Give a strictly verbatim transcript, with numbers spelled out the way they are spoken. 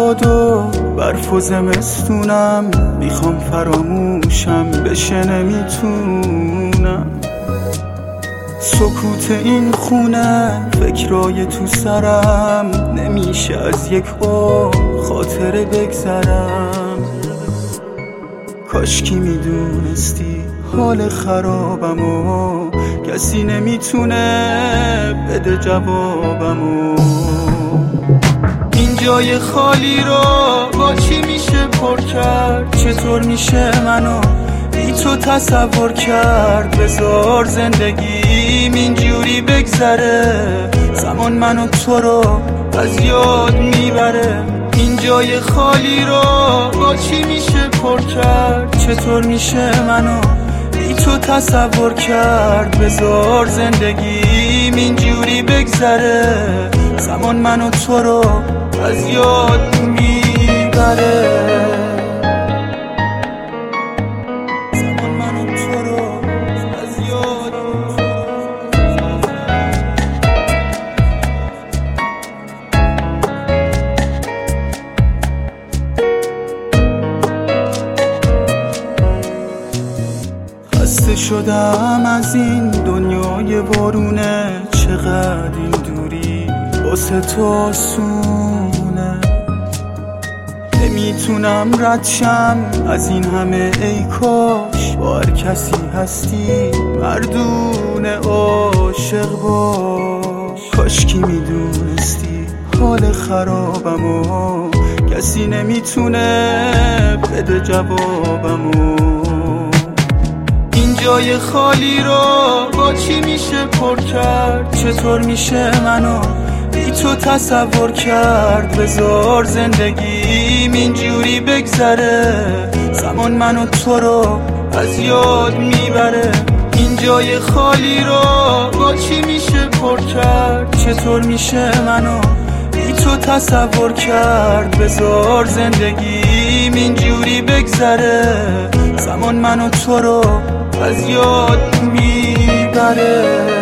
باد و برف و زمستونم، میخوام فراموشم بشه نمیتونم. سکوت این خونه، فکرای تو سرم، نمیشه از یک عمر خاطره بگذرم. کاشکی میدونستی حال خرابمو، کسی نمیتونه بده جوابمو. این جای خالی رو با چی میشه پر کرد؟ چطور میشه منو بی تو تصور کرد؟ بذار زندگیم اینجوری بگذره، زمان منو تو رو از یاد میبره. این جای خالی رو با چی میشه پر کرد؟ چطور میشه منو بی تو تصور کرد؟ بذار زندگیم اینجوری بگذره، زمان منو تو رو از یاد میبره. زمان منو تو رو از یاد خسته شدم از این دنیای وارونه. چقدر این دوری واسه تو آسونه، نمیتونم ردشم از این همه. ای کاش با هر کسی هستی مردون عاشق باش. کاشکی میدونستی حال خرابمو، کسی نمیتونه بده جوابمو. این جای خالی رو با چی میشه پر کرد؟ چطور میشه منو بی تو تصور کرد؟ بذار زندگیم اینجوری بگذره، زمان منو تو رو از یاد میبره. این جای خالی رو با چی میشه پر کرد؟ چطور میشه منو بی تو تصور کرد؟ بذار زندگیم اینجوری بگذره، زمان منو تو رو از یاد میبره.